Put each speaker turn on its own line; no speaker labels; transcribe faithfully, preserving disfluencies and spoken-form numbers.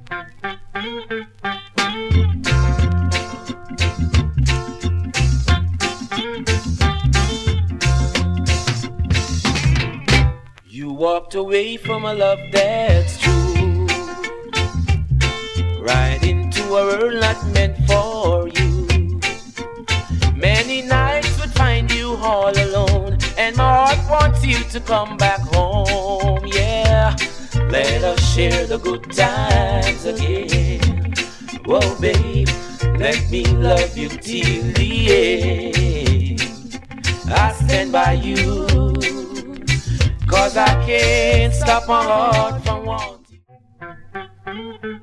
You walked away from a love that's true, right into a world not meant for you. Many nights would find you all alone, and my heart wants you to come back home. Yeah, let us share the good times again. Whoa, babe, let me love you till the end. I stand by you, 'cause I can't stop my heart from wanting.